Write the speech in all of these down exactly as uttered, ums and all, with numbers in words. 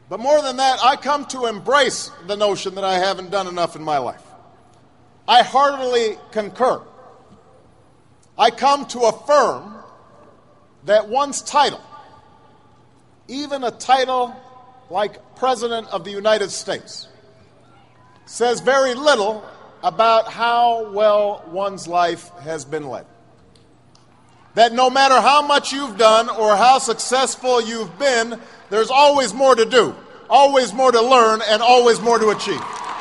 But more than that, I come to embrace the notion that I haven't done enough in my life. I heartily concur. I come to affirm that one's title, even a title like President of the United States, says very little about how well one's life has been led. That no matter how much you've done or how successful you've been, there's always more to do, always more to learn, and always more to achieve.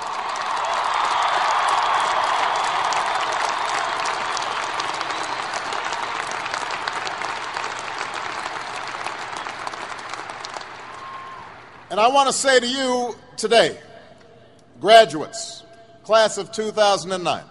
And I want to say to you today, graduates, class of two thousand nine,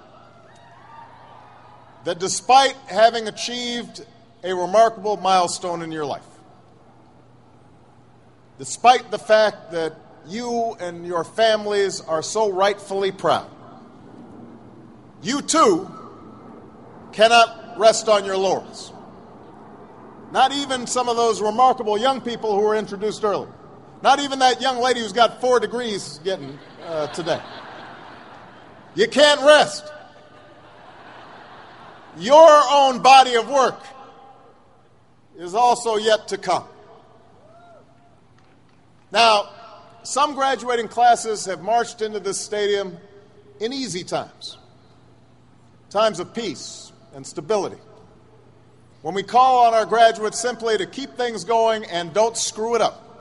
that despite having achieved a remarkable milestone in your life, despite the fact that you and your families are so rightfully proud, you too cannot rest on your laurels. Not even some of those remarkable young people who were introduced earlier. Not even that young lady who's got four degrees getting uh, today. You can't rest. Your own body of work is also yet to come. Now, some graduating classes have marched into this stadium in easy times, times of peace and stability, when we call on our graduates simply to keep things going and don't screw it up.